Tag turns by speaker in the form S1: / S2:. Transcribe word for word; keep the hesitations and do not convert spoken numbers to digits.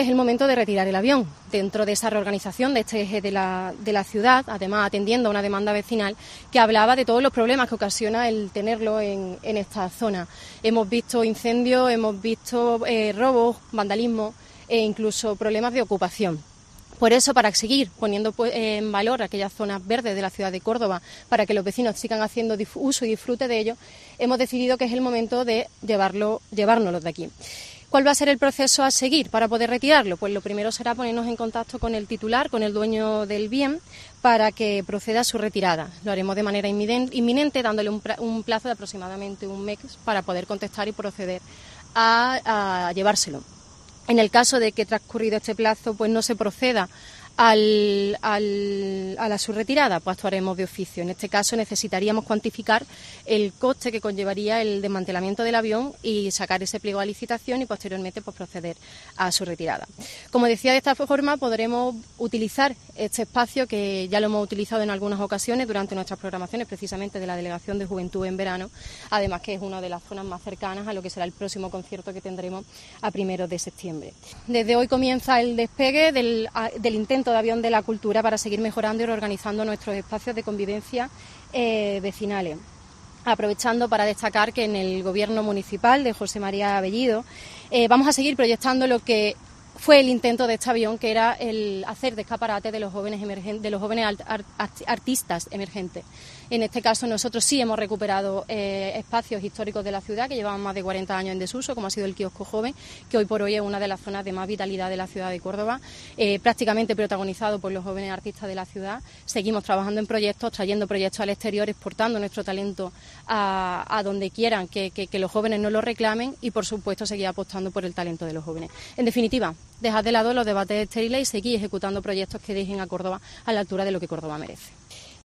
S1: Es el momento de retirar el avión dentro de esa reorganización de este eje de la, de la ciudad, además atendiendo a una demanda vecinal que hablaba de todos los problemas que ocasiona el tenerlo en, en esta zona. Hemos visto incendios, hemos visto eh, robos, vandalismo e incluso problemas de ocupación. Por eso, para seguir poniendo en valor aquellas zonas verdes de la ciudad de Córdoba, para que los vecinos sigan haciendo uso y disfrute de ello, hemos decidido que es el momento de llevarlo, llevárnoslos de aquí. ¿Cuál va a ser el proceso a seguir para poder retirarlo? Pues lo primero será ponernos en contacto con el titular, con el dueño del bien, para que proceda a su retirada. Lo haremos de manera inminente, dándole un plazo de aproximadamente un mes para poder contestar y proceder a, a llevárselo. En el caso de que transcurrido este plazo pues no se proceda al, al, a la su retirada, pues actuaremos de oficio. En este caso necesitaríamos cuantificar el coste que conllevaría el desmantelamiento del avión y sacar ese pliego a licitación y posteriormente pues proceder a su retirada. Como decía, de esta forma podremos utilizar este espacio que ya lo hemos utilizado en algunas ocasiones durante nuestras programaciones precisamente de la Delegación de Juventud en verano, además que es una de las zonas más cercanas a lo que será el próximo concierto que tendremos a primeros de septiembre. Desde hoy comienza el despegue del, del intento de avión de la cultura para seguir mejorando y reorganizando nuestros espacios de convivencia eh, vecinales. Aprovechando para destacar que en el Gobierno municipal de José María Abellido eh, vamos a seguir proyectando lo que fue el intento de este avión, que era el hacer de escaparate de los jóvenes emergentes, de los jóvenes art, art, artistas emergentes. En este caso nosotros sí hemos recuperado eh, espacios históricos de la ciudad que llevaban más de cuarenta años en desuso, como ha sido el Kiosco Joven, que hoy por hoy es una de las zonas de más vitalidad de la ciudad de Córdoba, eh, prácticamente protagonizado por los jóvenes artistas de la ciudad. Seguimos trabajando en proyectos, trayendo proyectos al exterior, exportando nuestro talento a, a donde quieran que, que, que los jóvenes nos lo reclamen y, por supuesto, seguir apostando por el talento de los jóvenes. En definitiva, dejar de lado los debates estériles y seguir ejecutando proyectos que dejen a Córdoba a la altura de lo que Córdoba merece.